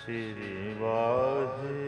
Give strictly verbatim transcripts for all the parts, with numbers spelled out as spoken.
ਸ੍ਰੀ ਵਾਹਿਗੁਰੂ।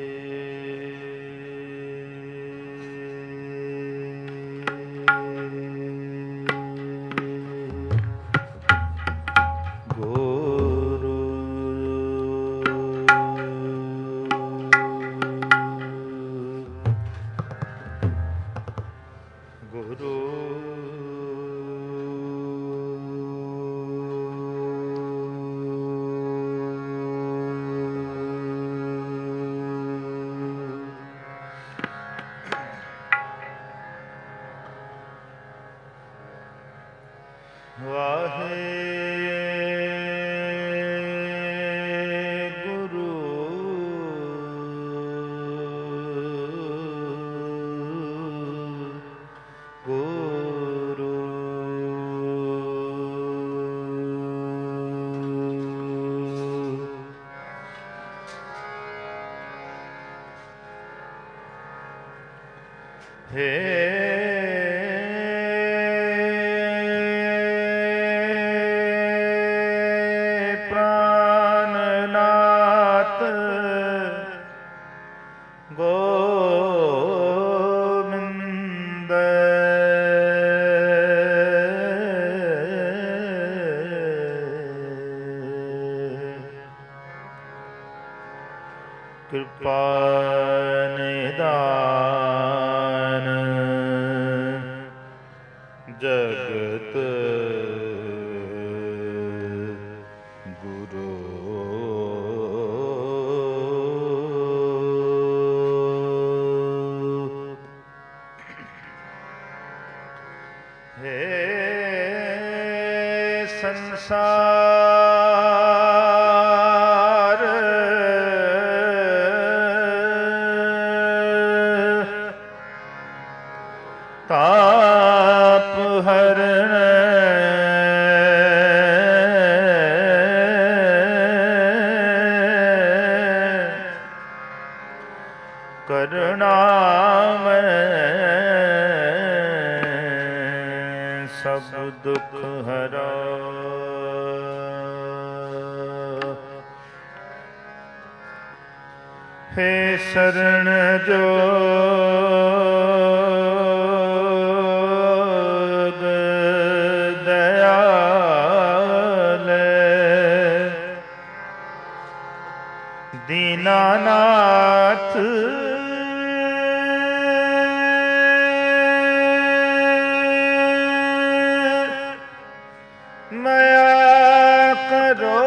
ਕਿਰਪਾ ਨਿਦਾਨ ਜਗਤ ਗੁਰੂ ਹੈ ਸੰਸਾਰ ਤਾਪ ਹਰਨ ਕਰੁਣਾਮੈ ਸਭ ਦੁਖ ਹਰਾ। ਹੇ ਸ਼ਰਨ ਜੋਗ ਦਇਆਲੇ ਦੀਨਾਨਾਥ ਮਾਇਆ ਕਰੋ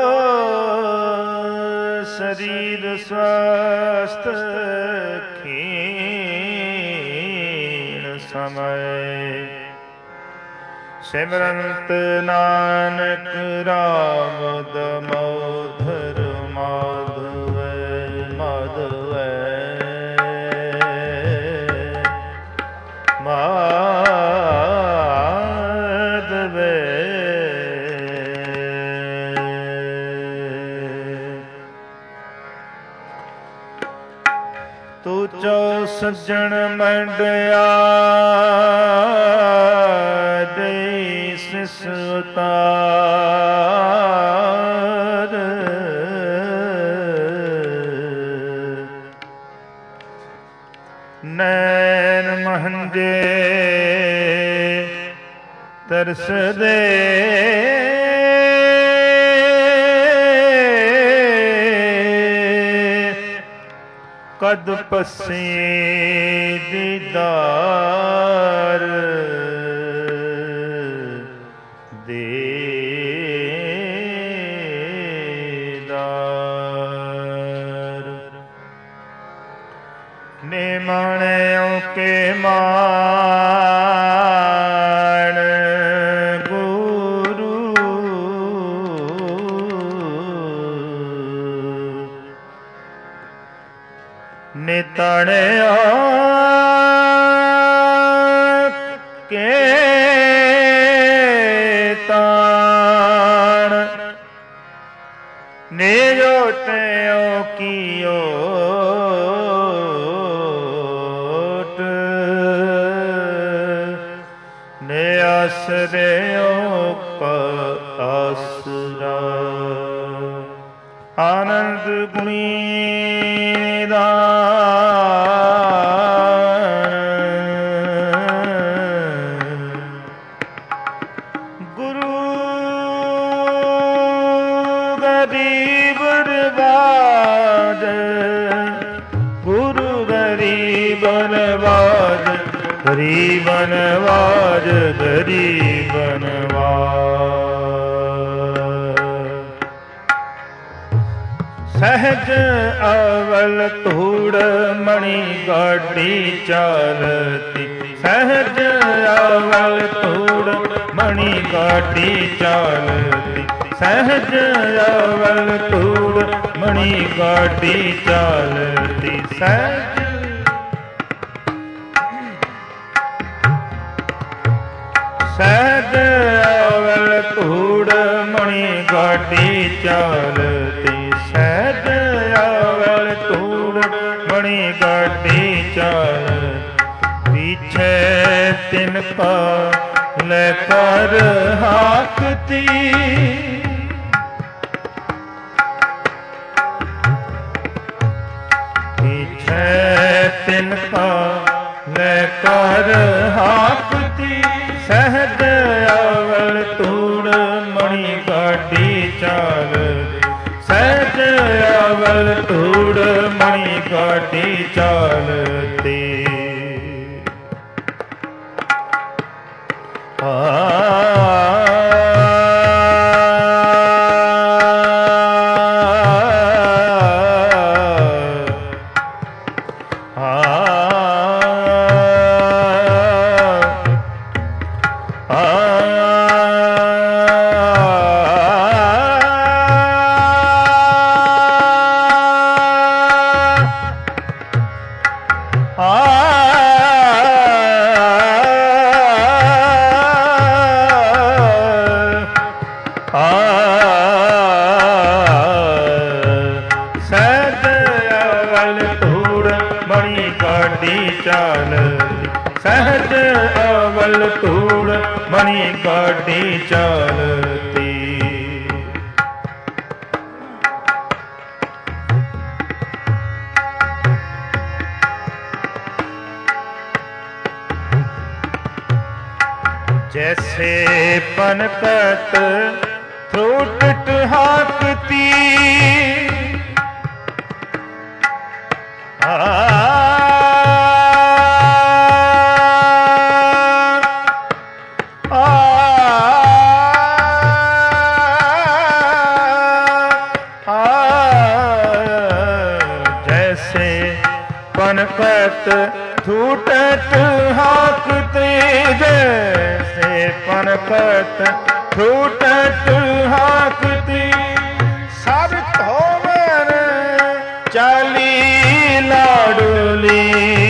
ਸਰੀਰ ਸਵਸਥ ਖੀਣ ਸਮੈ ਸਿਮਰੰਤ ਨਾਨਕ ਰਾਮ ਦਮੋਦਰ ਮਾਧਵੈ ਮਾਧਵੈ ਮਾਧਵੈ। ਤੂੰ ਚੋ ਸੱਜਣ ਮੰਡਿਆ ਦੇ ਸਿਸ ਉਤਾਰ ਨੈਣ ਮਹੰਜੇ ਤਰਸਦੇ ਕਦ ਪਸੇ ਦੀਦਾਰ ਦੇਦਾਰ ਨੇ ਮਾਣਿਓ ਕੇ ਮਾਣ ਗੁਰੂ ਨੇ ਤਾਣਿਆ ਕੇ ਤਾਣ ਨੇ ਜੋਟਿਓ ਕੀ ਓਟ ਨੇ ਆਸਰਿਓ ਕਾ ਆਸਰਾ। ਆਨੰਦ ਗੁਣੀ ਦਾ ਗੁਰੂ ਗਰੀਬ ਨਵਾਜ ਗੁਰੂ ਗਰੀਬ ਨਵਾਜ ਗਰੀਬ ਨਵਾਜ ਗਰੀਬ ਨਵਾਜ ਸਹਿਜ ਅਵਲ ਧੂੜ ਮਣੀ ਗਾਡੀ ਚਾਲਤੀ ਸਹਿਜ ਅਵਲ ਧੂੜ ਮਣੀ ਗਾਡੀ ਚਾਲਤੀ ਸਹਿਜ ਅਵਲ ਧੂੜ ਮਣੀ ਗਾਡੀ ਚਾਲਤੀ ਸਹਿਜ ਸਹਿਜ ਅਵਲ ਧੂੜ ਮਣੀ ਗਾਡੀ ਚਾਲਤੀ ਸਹਿਜ ਅਵਲ ਧੂੜ ਮਣੀ ਗਾਡੀ ਚਾਲ ਪੀਛੇ ਤਿਨ ਕਾ ਲੈ ਕਰ ਹਾਕਤੀ ਪੀਛੇ ਤਿਨ ਕਾ ਲੈ ਕਰ ਹਾਕਤੀ ਸਹਿਜ ਅਵਲ ਧੂੜ ਮਣੀ ਗਾਡੀ ਚਾਲ ਸਹਿਜ ਅਵਲ ਧੂੜ ਮਣੀ ਗਾਡੀ ਚਾਲਤੀ ਆ ਸਹਿਜ ਅਵਲ ਧੂੜ ਮਣੀ ਗਾਡੀ ਚਾਲਤੀ जैसे पनकत थोट हाकती आ पनकत छूटत हाकते जैसे पनकत छूटत हाकती सब होवर चाली लाडली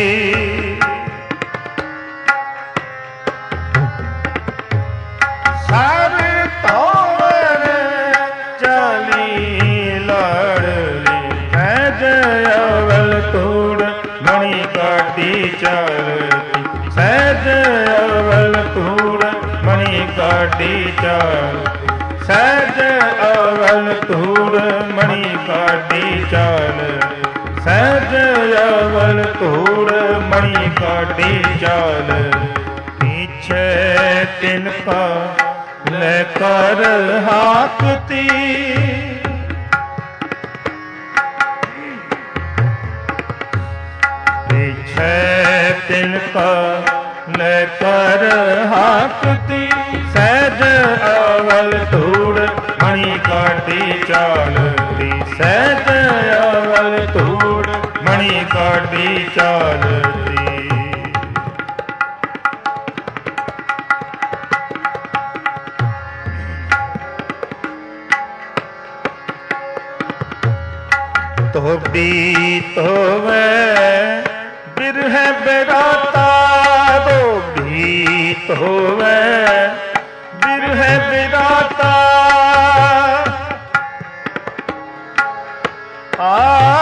सब होवर चाली लाडली है जयवल तोड़ मणि गाडी चालती सहज अवल धूड़ मणि गाडी चाल सहज अवल धूड़ मणि गाडी चाल सहज अवल धूड़ मणि गाडी चाल पीछे तिनका लेकर हाकती तिनका लेकर हाकती सहज अवल धूड़ मणि गाडी चालती सहज अवल धूड़ मणि गाडी चालती तोड़ी तोवे बिरह बेगाता दो भीत होवे बिरह बेगाता आ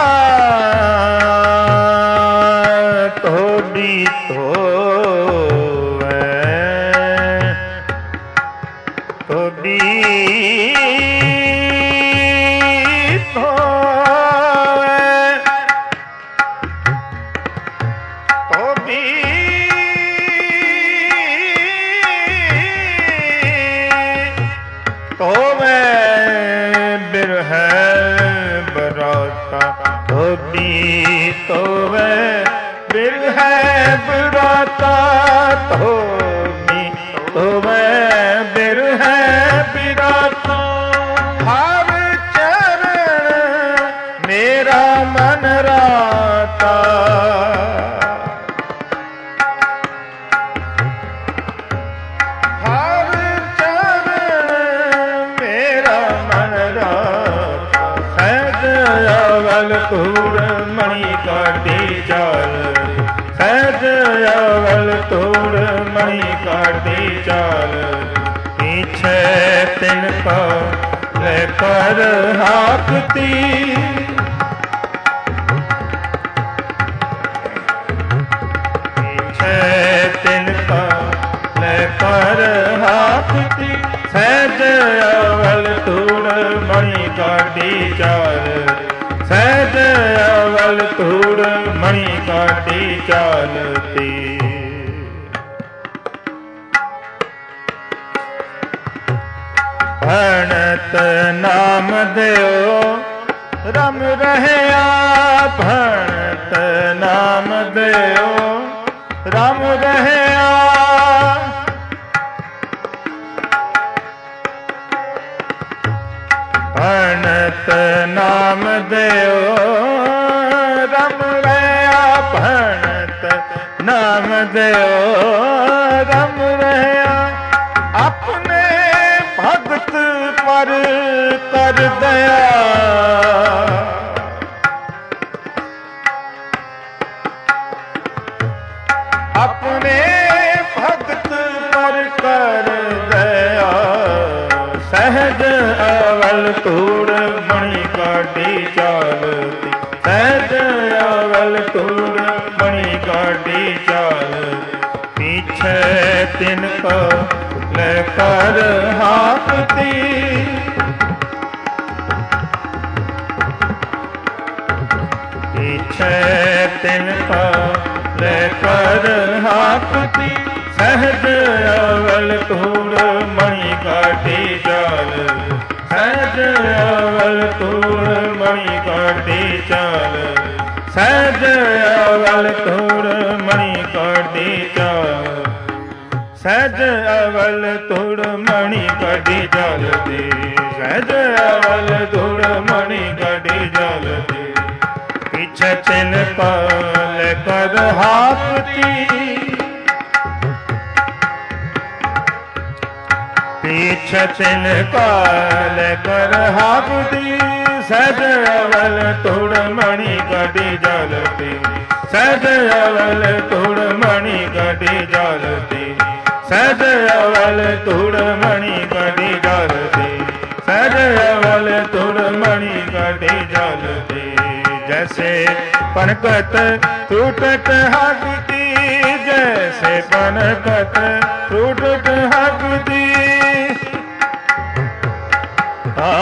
तोड़ी तोवे तोड़ी तो थोड़ी तोवे बिरहे बिराता थोड़ी तोवे बिरहे बिराता हर चरण मेरा मन राता हर चरण मेरा मन राता सहज अवल तूड़ मणि काटी चाल सहज अवल तूड़ मणि काटी चाल पीछे तिनका लेकर हाकती पीछे तिनका लेकर हाकती सहज अवल तूड़ मणि काटी चाल सहज अवल तूड़ मणि काटी चालती भणत नाम देओ रम रहया भणत नाम देओ रम रहया भणत नाम देओ रम रहया भणत नाम देओ रम रहया अपने भगत पर कर दया अपने भगत पर कर दया सहज अवल तूड़ मणि काटी चालती सहज अवल तूड़ मणि काटी चालती पीछे तिनका लेकर हाकती पीछे तिनका लेकर हाकती सहज अवल तूड़ मणि काटी चाल सहज अवल तूड़ मणि काटी चाल सहज अवल तूड़ मणि काटी चाल सहज अवल तूड़ मणि काटी चालती सहज अवल तूड़ मणि काटी चालती पीछे तिनका लेकर हाकती पीछे तिनका लेकर हाकती सहज अवल तूड़ मणि काटी चालती सहज अवल तूड़ मणि काटी चालती सहज अवल तूड़ मणि काटी चालती सहज अवल तूड़ मणि काटी चालती जैसे पनकत टूटत हगती जैसे पनकत टूटत हगती आ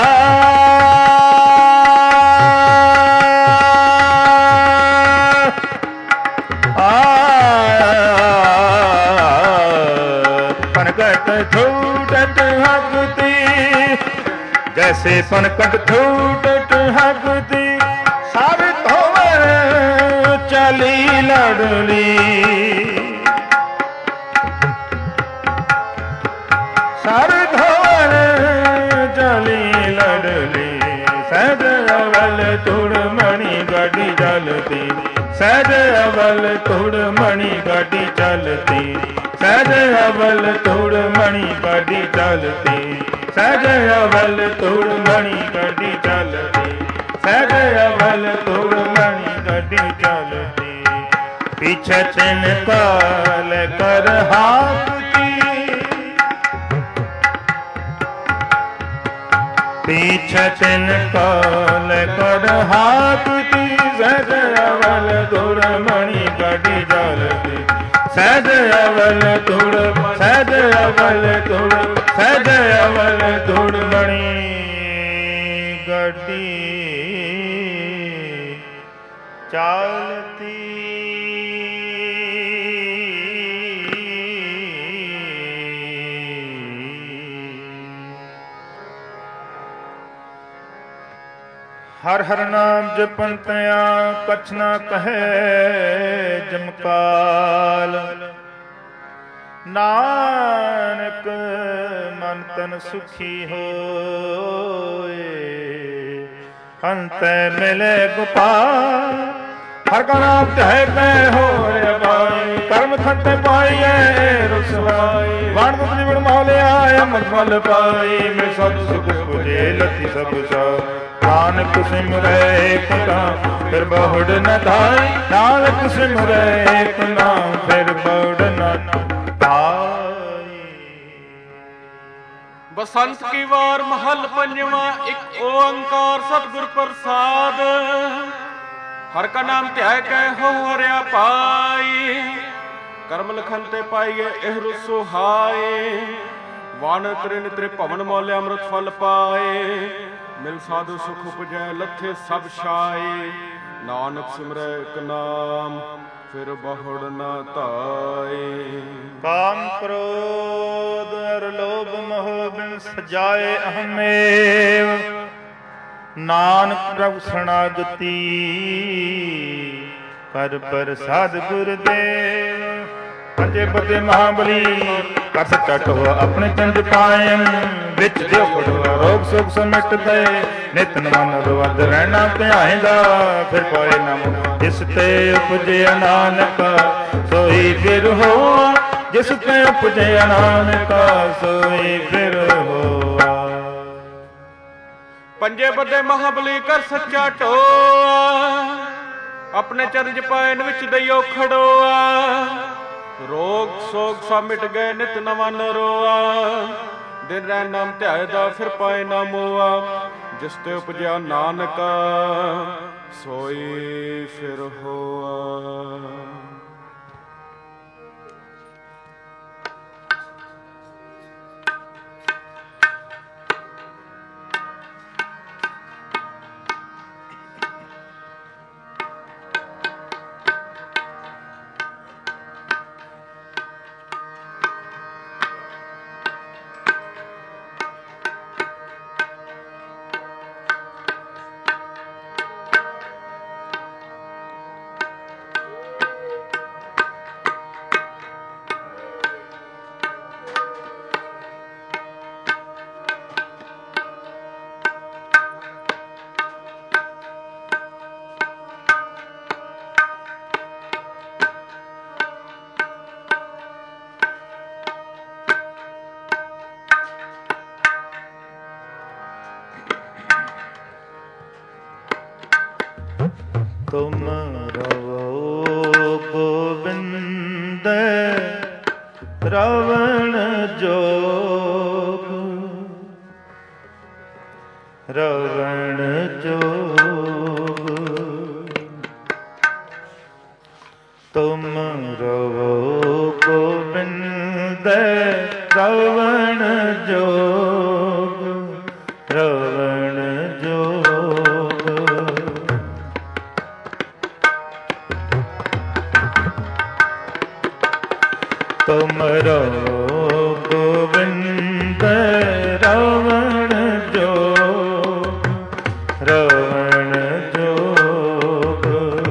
पनकत टूटत हगती जैसे पनकत टूटत हगती सर धोवर चली लड़ली सर धोवर चली लड़ली सहज अवल तूड़ मणि गाड़ी चलती सहज अवल तूड़ मणि गाड़ी चलती सहज अवल तूड़ मणि गाड़ी चलती सहज अवल तूड़ मणि गाड़ी चलती सहज अवल तूड़ मणि गाड़ी चलती पीछे तिनका लेकर हाकती पीछे तिनका लेकर हाकती सहज अवल तूड़ मणि गाड़ी चलती सहज अवल तूड़ सहज अवल तूड़ सहज अवल तूड़ मणि गाड़ी चालती ਹਰ ਹਰ ਨਾਮ ਜਪਨ ਤਿਆ ਕਛ ਨਾ ਕਹੈ ਜਮਕਾਲ। ਨਾਨਕ ਮਨ ਤਨ ਸੁਖੀ ਹੋਏ ਅੰਤੈ ਮਿਲੇ ਗੋਪਾਲ। ਹਰ ਕਾ ਨਾਮ ਧਿਆਏ ਕੈ ਹੋਰਿ ਅਬਾਈ ਕਰਮ ਖੰਤੇ ਪਾਈਐ ਰੁਸਵਾਈ। ਵਣ ਦੁਖ ਜੀਵਨ ਮੌਲਿਆ ਅੰਮ੍ਰਿਤ ਫਲ ਪਾਈ ਮੈਂ ਸਤ ਸੁਖ ਪੁਜੇ ਲਤੀ ਸਭ ਸਾ। ਨਾਨਕ ਸਿਮਰੈ ਏਕ ਨਾਮ ਫਿਰ ਬਹੁੜ ਨ ਧਾਈ। ਨਾਨਕ ਸਿਮਰੈ ਏਕ ਨਾਮ ਫਿਰ ਬਹੁੜ ਨ ਧਾਈ। ਬਸੰਤ ਕੀ ਵਾਰ ਮਹਲ ਪੰਜਵਾਂ ਇੱਕ ਓੰਕਾਰ ਸਤਿਗੁਰ ਪ੍ਰਸਾਦ। ਹਰ ਕਾ ਨਾਮ ਧਿਆਇ ਕੈ ਹੋ ਹਰਿਆ ਪਾਈ ਕਰਮ ਲਖਨ ਤੇ ਪਾਈਏ ਇਹ ਰੁਸੁਹਾਏ। ਵਣ ਤ੍ਰਿਨ ਤ੍ਰਿ ਭਵਨ ਮੌਲਿਆ ਅੰਮ੍ਰਿਤ ਫਲ ਪਾਏ ਮਿਲ ਸਾਧੂ ਸੁਖ ਉਪਜੈ ਲੱਥੇ ਸਭ ਛਾਏ। ਨਾਨਕ ਸਿਮਰੈ ਇਕ ਨਾਮ ਫਿਰ ਬਹੁੜ ਨ ਧਾਏ। ਕਾਮ ਕ੍ਰੋਧ ਅਰ ਲੋਭ ਮੋਹ ਬਿਨ ਸਜਾਏ ਅਹਮੇਵ। ਨਾਨਕ ਪ੍ਰਭ ਸ਼ਰਨਾਗਤੀ ਕਰ ਪ੍ਰਸਾਦ ਗੁਰਦੇਵ। ਪੰਜੇ ਪਤੇ ਮਹਾਬਲੀ ਕਰ ਸੱਚਾ ਟੋਆ ਆਪਣੇ ਚੰਦ ਪਾਇਨ ਵਿੱਚ ਜੋ ਪੜਵਾ ਰੋਗ ਸੁਖ ਸਮਿਟ ਗਏ। ਨਿਤ ਮਨ ਰਵਦ ਰਹਿਣਾ ਧਿਆਇਂਦਾ ਫਿਰ ਪਾਏ ਨਾਮ ਜਿਸ ਤੇ ਉਪਜਿਆ ਨਾਨਕ ਸੋਈ ਫਿਰ ਹੋਆ। ਜਿਸ ਤੇ ਉਪਜਿਆ ਨਾਨਕ ਸੋਈ ਫਿਰ ਹੋਆ। ਪੰਜੇ ਬੱਦੇ ਮਹਾਬਲੀ ਕਰ ਸੱਚਾ ਟੋਆ ਆਪਣੇ ਚਰਨ ਪਾਇਨ ਵਿੱਚ ਦਈਓ ਖੜੋਆ। ਰੋਗ ਸੋਗ ਸਭ ਮਿਟ ਗਏ ਨਿਤ ਨਵਾਂ ਨਰੋਆ। ਦਿਨ ਰਹਿ ਨਾਮ ਧਿਆਏ ਦਾ ਫਿਰ ਪਾਏ ਨਾ ਮੋਆ। ਜਿਸ ਤੇ ਉਪਜਿਆ ਨਾਨਕ ਸੋਈ ਫਿਰ ਹੋਆ। ਤੁਮ ਰਵੋ ਗੋਬਿੰਦ ਰਵਣ ਜੋਗ। ਰਵਣ ਜੋਗ ਤੁਮ ਰਵੋ ਗੋਬਿੰਦ ਰਵਣ ਜੋਗ। ਰਵਣ ਜੋਗ ਤੁਮ ਰਵੋ ਗੋਬਿੰਦ ਰਵਣ ਜੋਗ। ਰਵਣ ਜੋਗ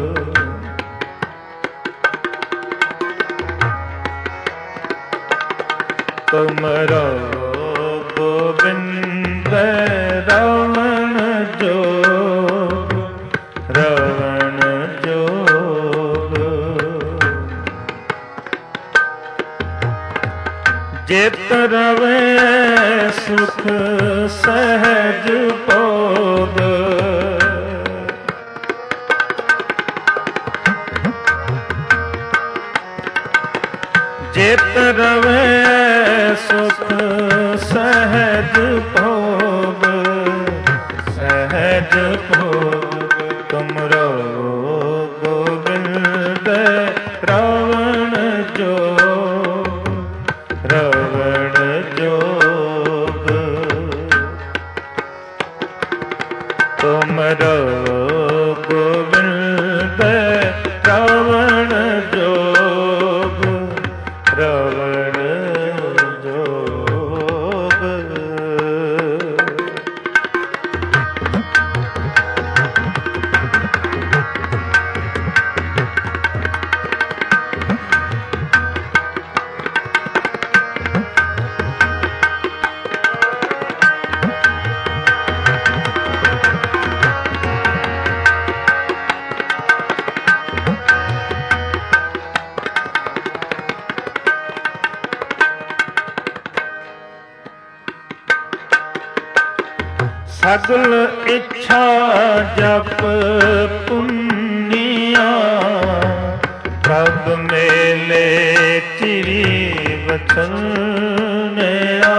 ਤੁਮ ਰਵੋ ਗੋਬਿੰਦ ਰਵਣ ਜੋਗ। ਰਵਣ ਜੋਗ ਜਿਤ ਰਵੇ ਸੁਖ ਸਹਿਜ ਭੋਗ। ਜਿਤ ਰਵੇ ਸੁਖ ਸਹਿਜ ਭੋਗ। ਸਹਿਜ ਭੋਗ ਤੁਮ ਰਵੋ ਗੋਬਿੰਦ ਰਵਣ ਜੋਗ। ਰਵਣ ਜੋਗ ਸਗਲ ਇੱਛਾ ਜਪ ਪੁੰਨੀਆ ਪ੍ਰਭ ਮੇਲੇ ਚਿਰੀ ਵਚਨਿਆ।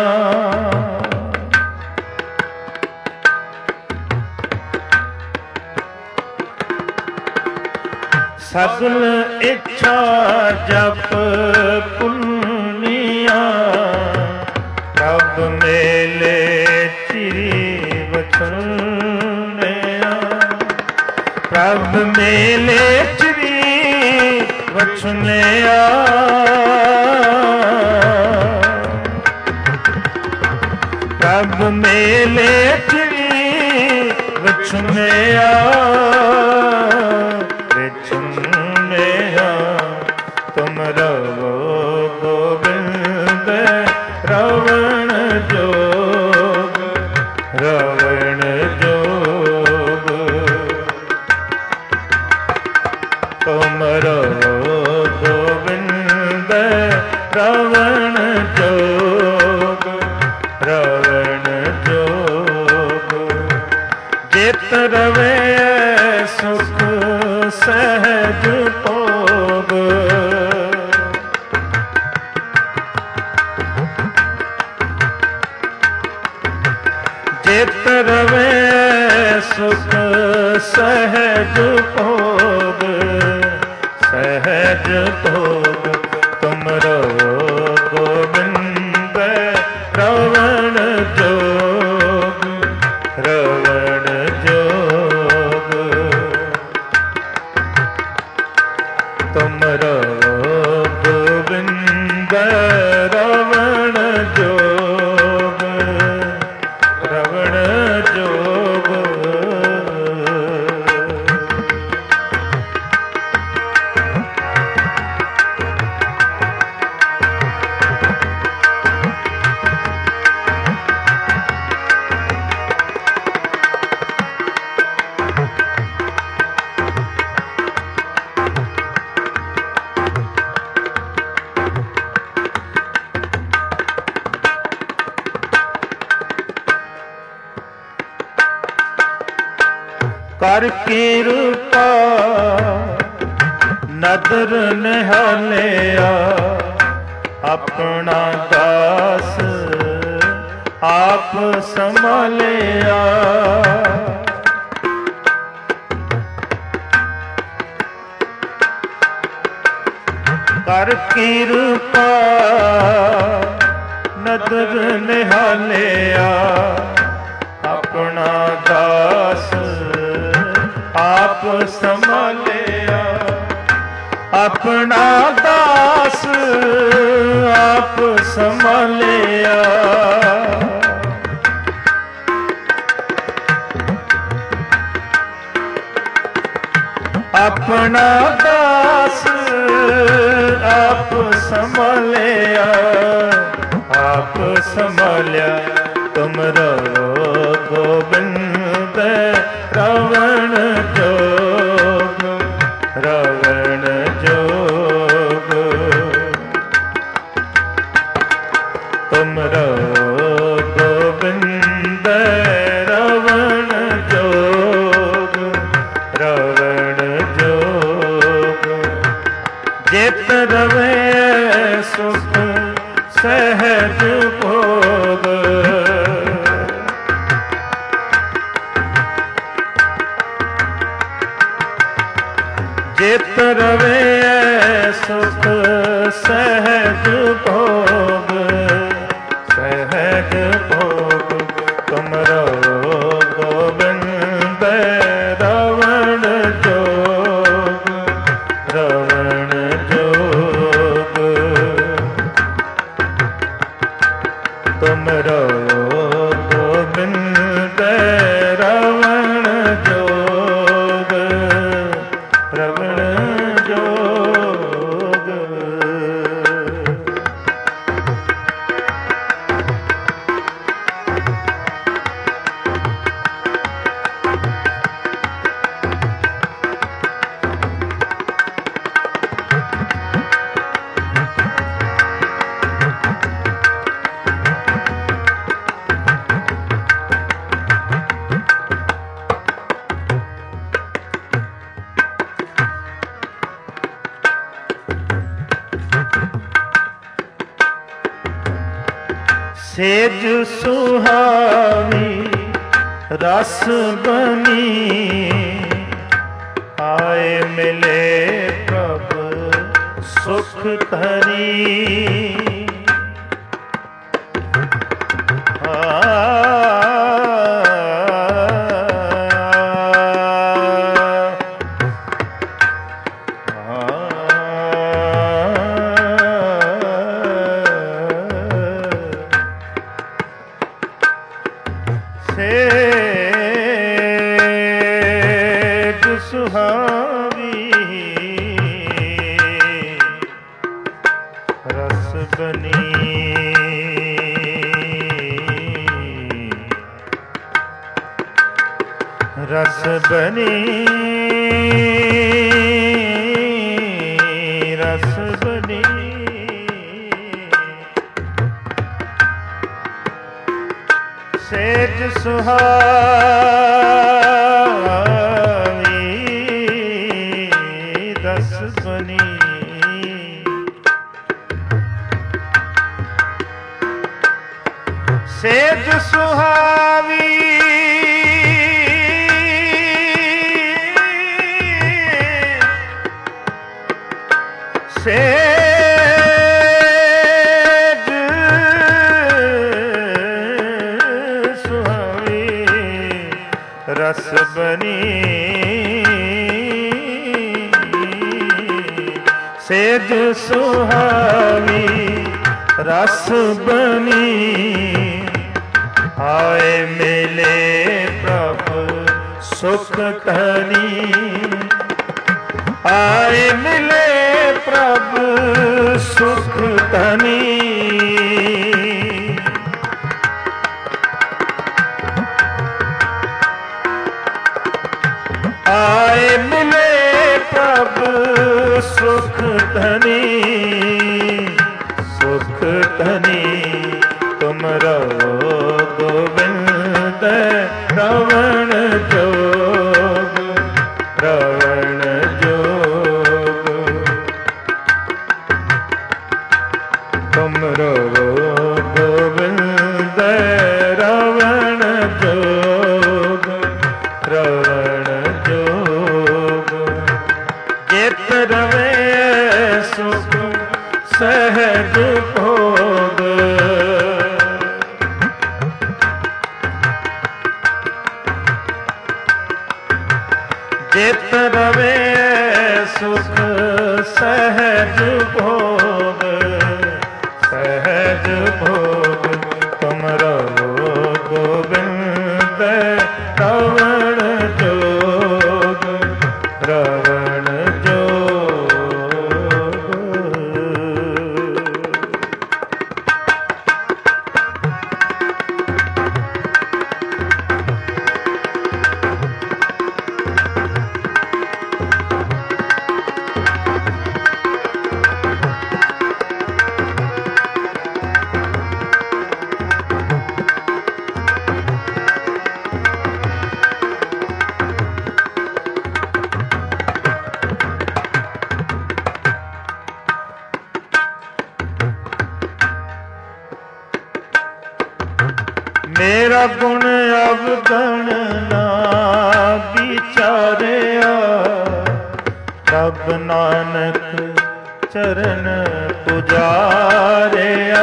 ਸਗਲ ਇੱਛਾ ਜਪ ਪੁੰਨੀਆ ਪ੍ਰਭ ਮੇਲੇ ਚਿਰੀ ਵਚਨਿਆ। ਪ੍ਰਭ ਮੇਲੇ ਚਿਰੀ ਵਚਨਿਆ। ਪ੍ਰਭ ਮੇਲੇ ਚਿਰੀ ਵਚਨਿਆ। ਤੁਮ ਰਵੋ ਗੋਬਿੰਦ ਰਵਣ ਜੋਗ ਰਵਣ ਜੋਗ। ਤੁਮ ਰਵੋ ਗੋਬਿੰਦ ਰਵਣ ਜੋਗ ਰਵਣ ਜੋਗ। ਜਿਤ ਰਵੇ ਸੁਖ ਸਹਿਜ ਭੋਗ। ਜਿਤ ਰਵੇ ਸੁਖ ਸਹਿਜ ਭੋਗ ਸਹਿਜ ਭੋਗ। ਤੁਮ ਰਵੋ ਗੋਬਿੰਦ ਰਵਣ ਜੋਗ ਰਵਣ ਜੋਗ। ਤੁਮ ਰਵੋ ਗੋਬਿੰਦ ਰਵਣ ਜੋਗ ਰਵਣ ਜੋਗ। ਕਰ ਕਿਰਪਾ ਨਦਰ ਨਿਹਾਲਿਆ ਆਪਣਾ ਦਾਸ ਆਪ ਸੰਭਾਲਿਆ। ਕਰ ਕਿਰਪਾ ਨਦਰ ਨਿਹਾਲਿਆ ਆਪਣਾ ਦਾਸ ਆਪ ਸੰਭਾਲਿਆ। ਆਪਣਾ ਦਾਸ ਆਪ ਸੰਭਾਲਿਆ। ਆਪਣਾ ਦਾਸ ਆਪ ਸੰਭਾਲਿਆ ਆਪ ਸੰਭਾਲਿਆ। ਤੁਮ ਰਵੋ ਗੋਬਿੰਦ ਰਵਣ ਜੋਗ ਰਵਣ ਜੋਗ। ਤੁਮ ਰਵੋ ਗੋਬਿੰਦ ਰਵਣ ਜੋਗ ਰਵਣ ਜੋਗ। ਜਿਤ ਰਵੇ ਸੁਖ ਸਹਿਜ ਭੋਗ। ਜਿਤ ਰਵੇ ਸੁਖ ਸਹਿਜ ਭੋਗ ਸਹਿਜ ਭੋਗ। ਤੁਮ ਰਵੋ ਗੋਬਿੰਦ ਰਵਣ ਜੋਗ ਰਵਣ ਜੋਗ। ਤੁਮ ਰਵੋ ਗੋਬਿੰਦ ਰਵਣ ਜੋਗ ਰਵਣ ਜੋਗ। ਸੇਜ ਸੁਹਾਵੀ ਰਸ ਬਨੀ, ਆਏ ਮਿਲੇ ਪ੍ਰਭ ਸੁਖ ਧਰੀ। रस बनी रस बनी सेज सुहावी रस बनी। सेज सुहावी सेज सुहावी रस बनी। सेज सुहावी रस बनी, आए मिले प्रभु सुख धनी। आए मिले प्रभु सुख धनी। आए मिले प्रभु सुख धनी। सुख धनी तुम रहो गोविंद रवण जोग रवण जोग। तुम रहो गोविंद रवण जोग रवण जोग। जित रवे सुख सहज भोग। जित रवे सुख सहज भोग सहज भोग। तुम रहो गोविंद रवण जोग रवण जोग। मेरा गुण अवगण ना विचारिया। रब नानक चरण पुजारिया।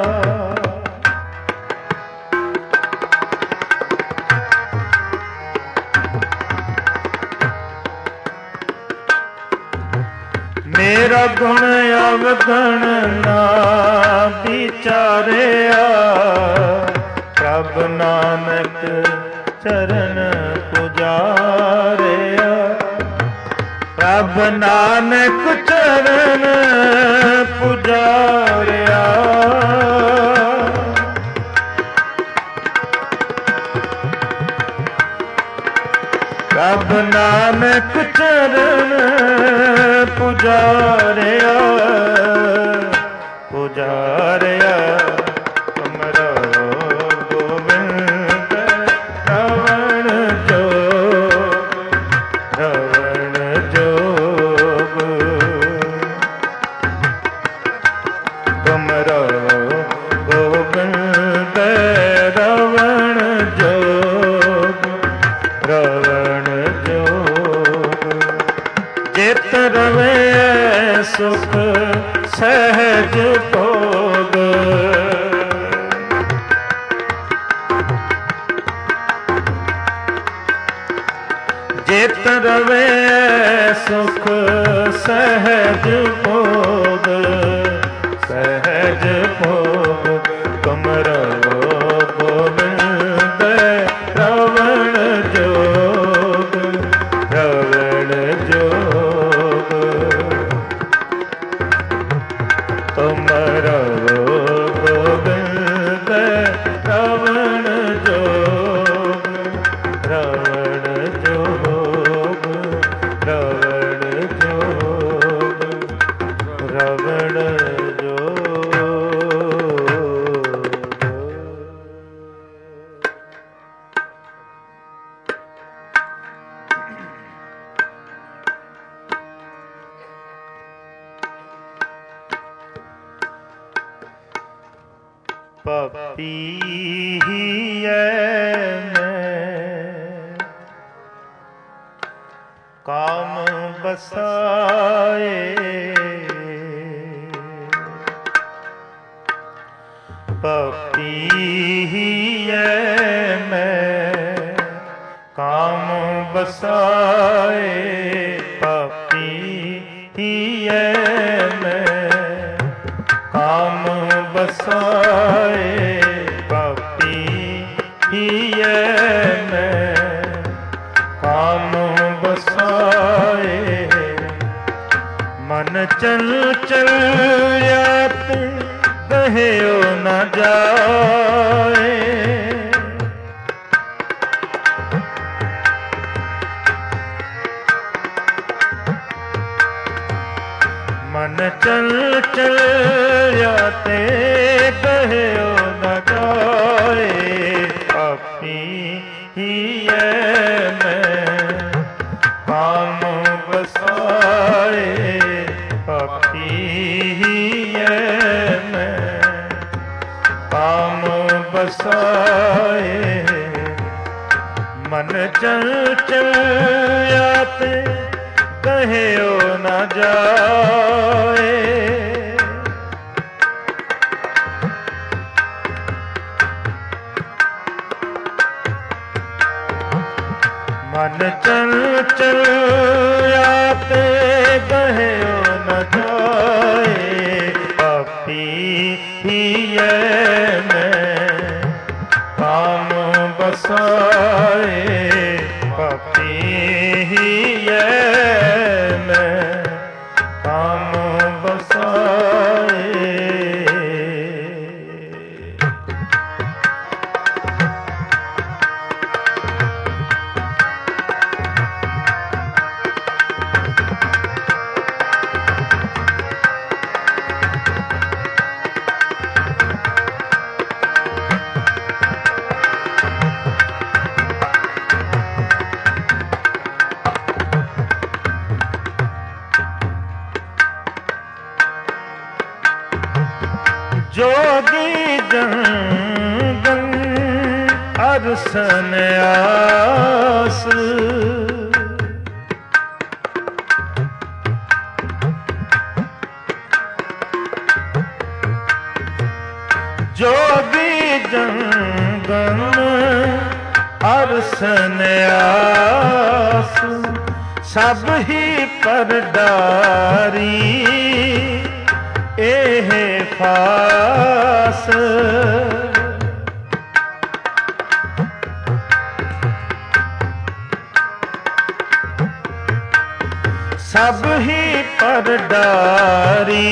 मेरा गुण अवगण ना विचारिया। प्रभ नानक चरण पुजारिया। प्रभ नानक चरण पुजारिया। प्रभ नानक चरण पुजारिया पुजारिया। तुम रहो गोविंद ਰਵੇ ਸੁਖ ਸਹਿਜ ਭੋਗ, ਸਹਿਜ ਭੋਗ ਤੁਮ ਰਵੋ ਗੋਬਿੰਦ ਰਵਣ ਜੋਗ, ਰਵਣ ਜੋਗ ਤੁਮ ਰਵੋ ਗੋਬਿੰਦ ਰਵਣ ਜੋਗ, ਰਵਣ ਜੋਗ, ਰਵਣ ਜੋਗ, ਰਵਣ ਜੋਗ। ਪਾਪੀ ਐ ਮੈਂ ਕਾਮ ਬਸਾਏ, ਪਾਪੀ ਐ ਮੈਂ ਕਾਮ ਬਸਾਏ, ਪਾਪੀ ਐ ਮੈਂ ਕਾਮ ਬਸਾਏ, ਪਾਪੀ ਐ ਮੈਂ ਕਾਮ ਬਸਾਏ, ਮਨ ਚੰਚਲ ਯਾਤ ਕਹਿਓ ਨਾ ਜਾਏ, ਮਨ ਚੰਚਲ ਯਾਤੇ ਕਹਿਓ ਨਾ ਜਾਏ, ਪਾਪੀ ਐ ਮੈਂ ਕਾਮ ਬਸਾਏ, ਪਾਪੀ ਐ ਮੈਂ ਕਾਮ ਬਸਾਏ, ਮਨ ਚੰਚਲ ਯਾਤੇ ਕਹਿਓ ਨਾ ਜਾਏ, ਮਨ ਚੰਚਲ ਯਾਤੇ ਕਹਿਓ ਨਾ ਜਾਏ, ਪਾਪੀ ਐ ਮੈਂ ਕਾਮ ਬਸਾਏ, ਪਾਪੀ ਐ ਮੈਂ ਕਾਮ ਬਸਾਏ। जोगी जन गन अरसन आस, जोगी जन गन अरसन आस, सब ही पर डारी एह फास, सब ही पर डारी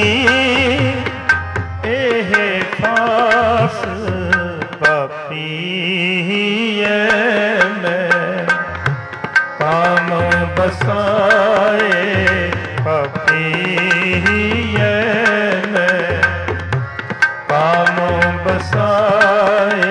एह फास, पापी ऐ मैं काम बसाए, पापी ऐ मैं काम बसाए,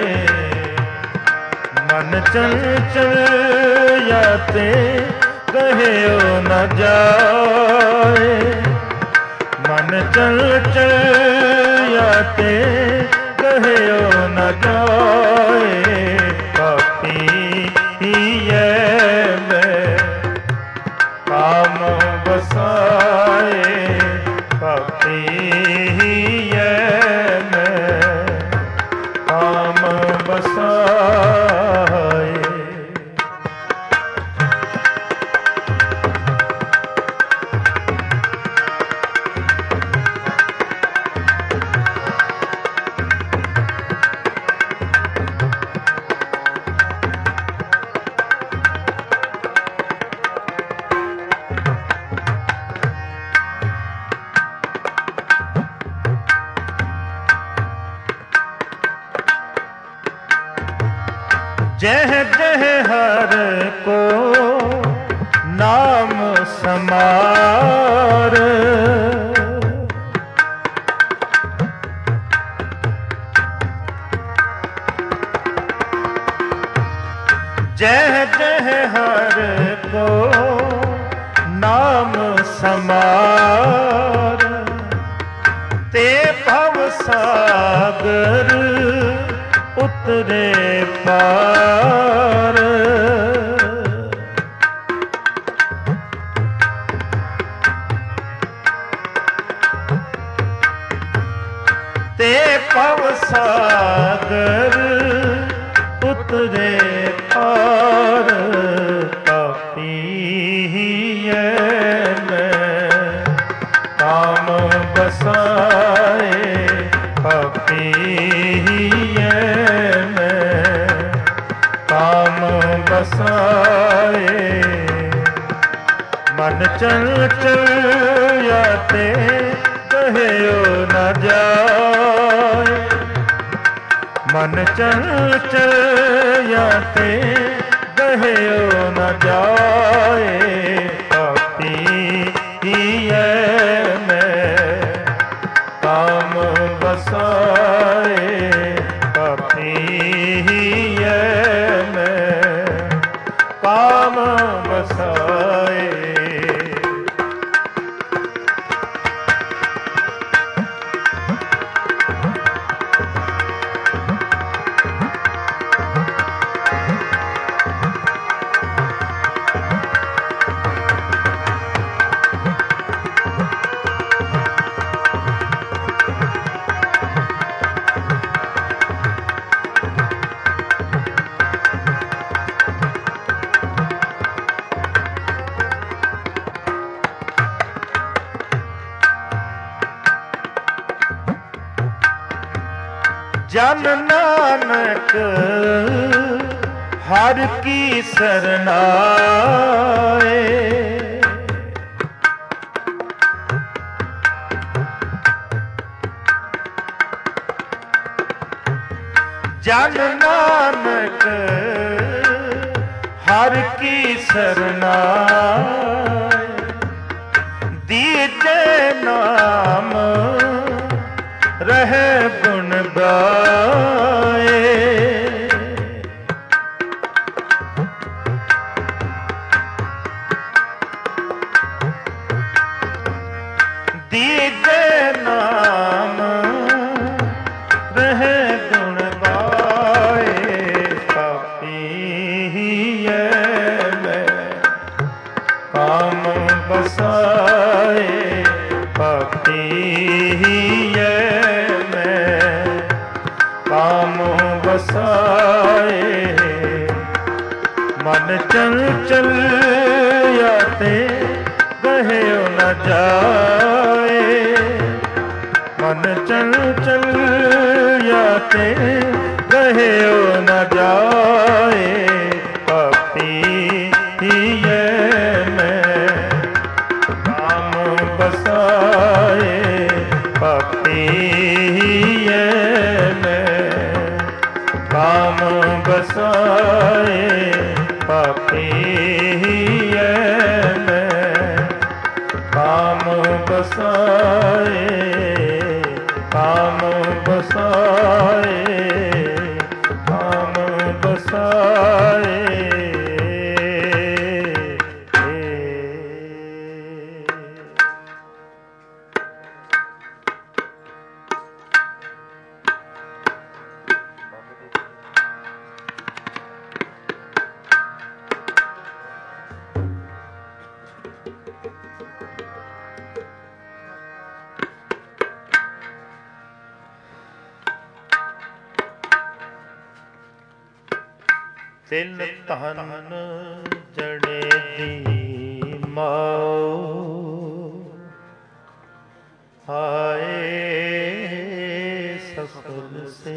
मन चंचल याते कहो न जाए, मन चंचल याते कहो न जाए, पापी ऐ मैं काम बसाए, पापी ऐ मैं काम बसाए। जह जह हर को नाम समार, जह जह हर को नाम समार, ते भव सागर उतरे पार। ते भव सागर उतरे पार, तापी काम बसाए, पापी काम बसाए। मन चल चल याते कहियो न जाए, मन चल चल याते कहियो न जाए। पापी मैं काम बसाए, पापी काम बसाए। जन नानक हर की सरनाए, जन नानक हर की सरनाए। दीजे नाम रहे गुण गाए, दीजे नाम रहे गुण गाए। पापी मैं काम बसाए, पापी काम बसाए। मन चल चल याते कहियो न जाए, मन चल चल याते कहियो न जाए। पापी मैं काम बसाए, पापी काम बसाए। पापी काम बसाए, काम बसाए, काम बसाए। ਤਿੰਨ ਧਨ ਜੜੇ ਦੀ ਮਾਓ, ਆਏ ਸਫਲ ਸੇ।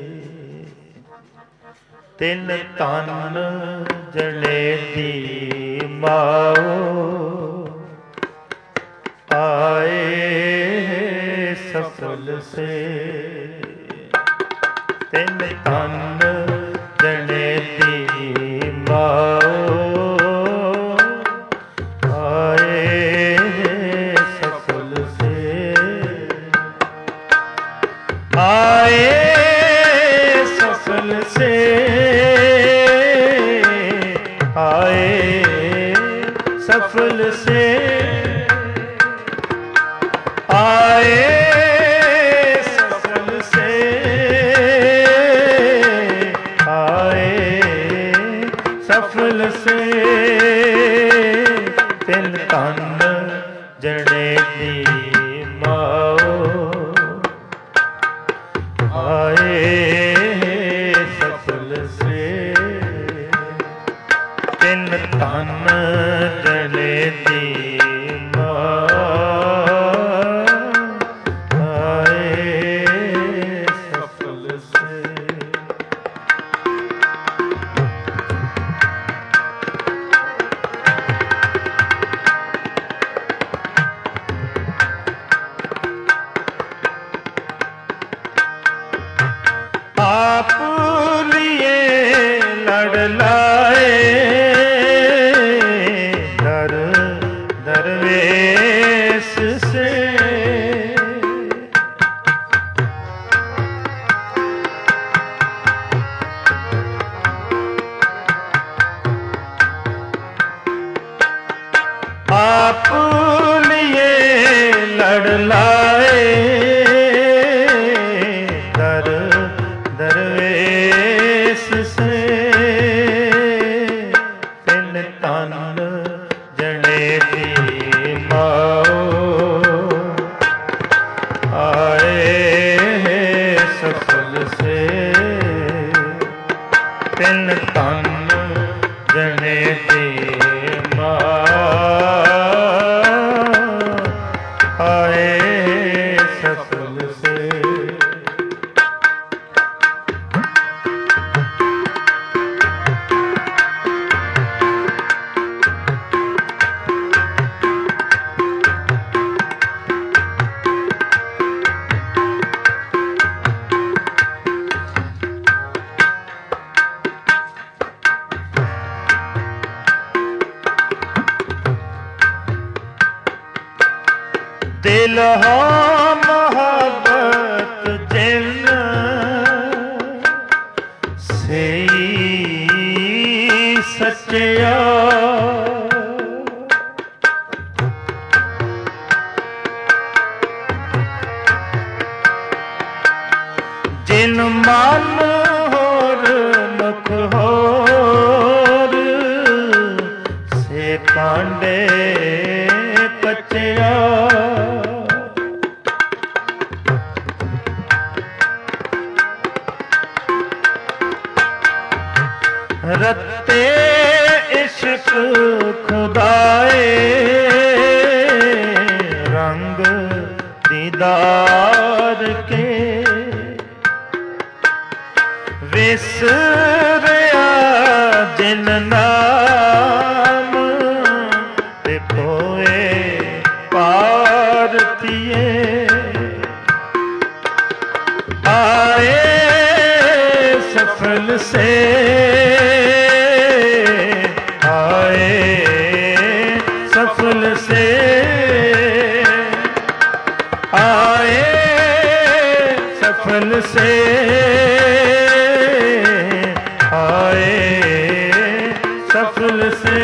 ਤਿੰਨ ਧਨ ਜੜੇ ਦੀ ਮਾਓ, ਆਏ ਸਫਲ ਸੇ। ਤਿੰਨ ਧਨ ਜੜੇ ਦੀ ਸਫਲ ਸੇ ਤਿਨ ਤਨ ਜਣੇ ਦੀ ਮਾਓ ਆਏ ਸਫਲ ਸੇ ਤਿਨ ਤਨ ਜਣੇ ਦੀ ਦਿਲ ਹੋ ਮੁਹੱਬਤ ਜਿਨ ਸਈ ਸੱਚਿਆ ਜਿਨ ਮਨ ਹੋਰ ਮੁਖ ਹੋਰ ਸੇ ਕਾਂਡੇ ਕੱਚਿਆ ਰਤੇ ਇਸ਼ਕ ਖੁਦਾਏ ਰੰਗ ਦੀਦਾਰ ਕੇ ਵਿਸਰਿਆ ਜਿਨ ਨਾਮ ਤੇ ਕੋਏ ਪਾਰਤੀਏ ਆਏ ਸਫਲ ਸੇ सफल से आए सफल से आए सफल से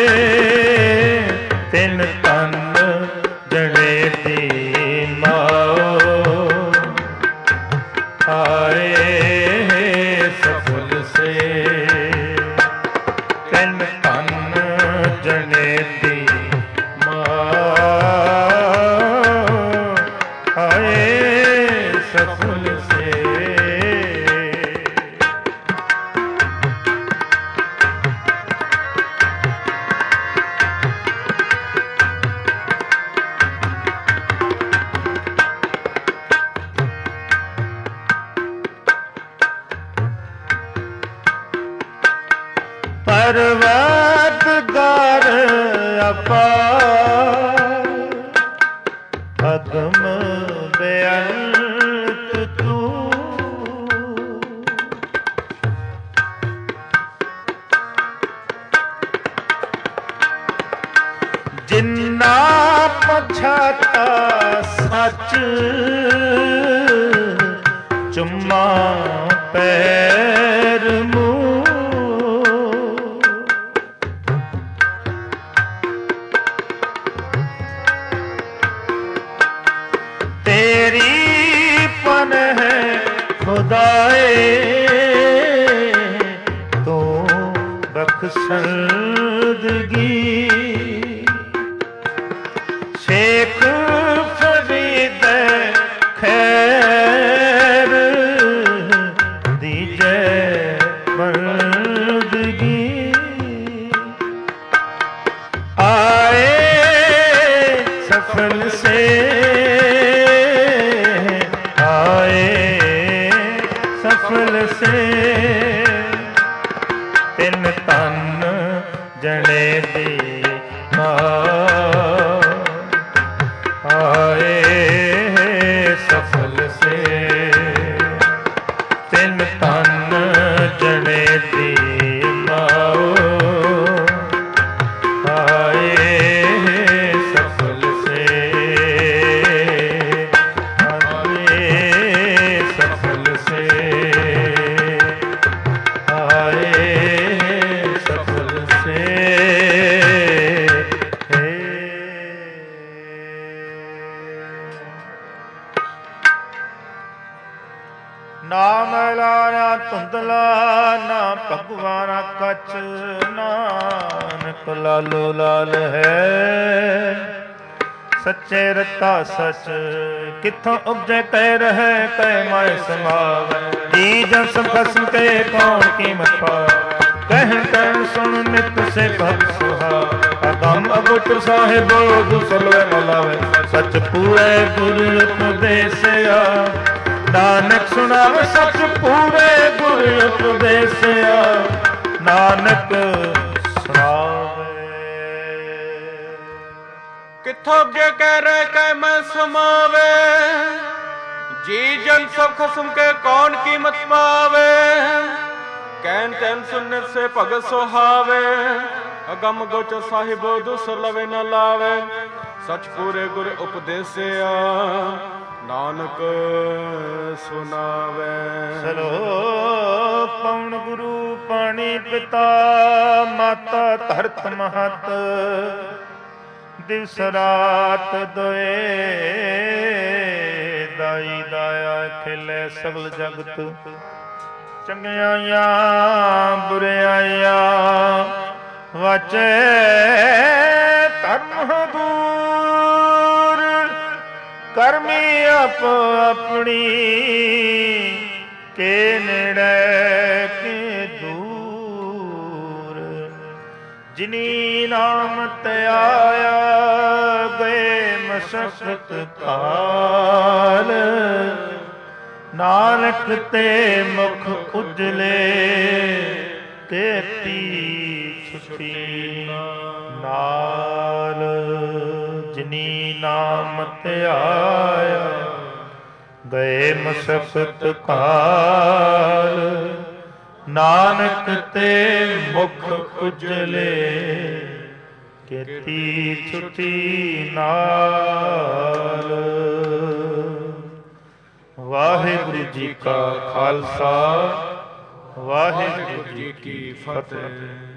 तिन तन जड़े दी माओ आए सफल से तिन तन जड़े दी परवरदिगार अपार अगम बेअंत तू जिन्ना पछाता सच चुम्मा पैर मुँह तेरी पन है खुदाए तू बख ਸੰਦਗੀ ਸ਼ੇਖ ਫਰੀਦ ਖੈਰ ਦੀਜੈ ਬੰਦਗੀ ਆਏ ਸਫਲ ਸੇ ਸਫਲ ਸੇ ਤਿੰਨ ਤਨ ਜਣੇ ਦੀ ਮਾਂ ਆਏ ਸਫਲ ਸੇ ਤਿੰਨ ਤਨ ਜਣੇ ਦੀ ਮਾਂ ਆਏ ਸਫਲ ਸੇ ਆਏ ਸਫਲ ਸੇ ਨਾ ਮੈਲਾ ਨਾ ਧੁੰਦਲਾ ਨਾ ਭਗਵਾਨਾ ਕੱਚ ਨਾਨਕ ਲਾਲੋ ਲਾਲ ਹੈ ਸੱਚੇ ਰਤਾ ਸੱਚ ਕਿੱਥੋਂ ਉਪਜੈ ਕਹਿ ਰਹਿ ਕਹਿ ਮਾਇ ਸਮਾਵੈ ਜੀ ਜਨ ਸਭ ਖਸਮ ਕੇ ਕੌਣ ਕੀਮਤ ਪਾਵੈ ਕਹਿ ਕਹਿ ਸੁਣ ਨਿਤ ਸੇ ਭਗਤ ਸੁਹਾ ਅਗਮ ਅਗੁਟਰ ਸਾਹਿਬੋ ਦੁਸਲਵੇ ਨ ਲਾਵੇ ਸੱਚ ਪੂਰੇ ਗੁਰ ਉਪਦੇਸਿਆ ਨਾਨਕ ਸੁਣਾਵੇ ਸੱਚ ਪੂਰੇ ਗੁਰ ਉਪਦੇਸਿਆ ਨਾਨਕ ਸੁਣਾਵੇ ਕਿੱਥੋਂ ਜੇ ਕਹਿ ਰਹਿ ਕਹਿ ਮੈਂ ਸਮਾਵੇ ਜੀ ਜਨ ਸਭ ਖਸਮ ਕੇ ਕੌਣ ਕੀਮਤ ਪਾਵੇ ਕਹਿਨ ਤੈਨ ਸੁਨਤ ਸੇ ਭਗਤ ਸੁਹਾਵੇ ਅਗਮ ਗੋਚ ਸਾਹਿਬੋ ਦੁਸਲਵੇ ਨ ਲਾਵੇ ਸੱਚ ਪੂਰੇ ਗੁਰ ਉਪਦੇਸਿਆ ਨਾਨਕ ਸੁਨਾਵੇ ਸਲੋਕ ਪਵਨ ਗੁਰੂ ਪਾਣੀ ਪਿਤਾ ਮਾਤਾ ਧਰਤ ਮਹਤ ਦਿਵਸ ਰਾਤ ਦੋਏ ਦਾਈ ਦਾਇਆ ਖਿਲੇ ਸਗਲ ਜਗਤ ਚੰਗਿਆਈਆਂ ਬੁਰਿਆਈਆਂ ਵਾਚੇ ਧਰਮ ਦੂਰ ਕਰਮੀ ਆਪ ਆਪਣੀ ਕੇ ਨੇੜੇ ਕੇ ਦੂਰ ਜਿਨੀ ਨਾਮ ਤੇ ਆਇਆ ਗਏ ਮਸ਼ਕਤ ਕਾਲ ਨਾਨਕ ਤੇ ਮੁਖ ਉਜਲੇ ਤੇਤੀ ਛੁਟੀ ਨਾਲ ਜਿਨੀ ਨਾਮ ਤੇ ਆਇਆ ਗਏ ਮਸ਼ਕਤ ਕਾਲ ਨਾਨਕ ਤੇ ਮੁਖ ਉਜਲੇ ਕੇਤੀ ਛੁਟੀ ਨਾਲ। ਵਾਹਿਗੁਰੂ ਜੀ ਕਾ ਖਾਲਸਾ ਵਾਹਿਗੁਰੂ ਜੀ ਕੀ ਫਤਿਹ।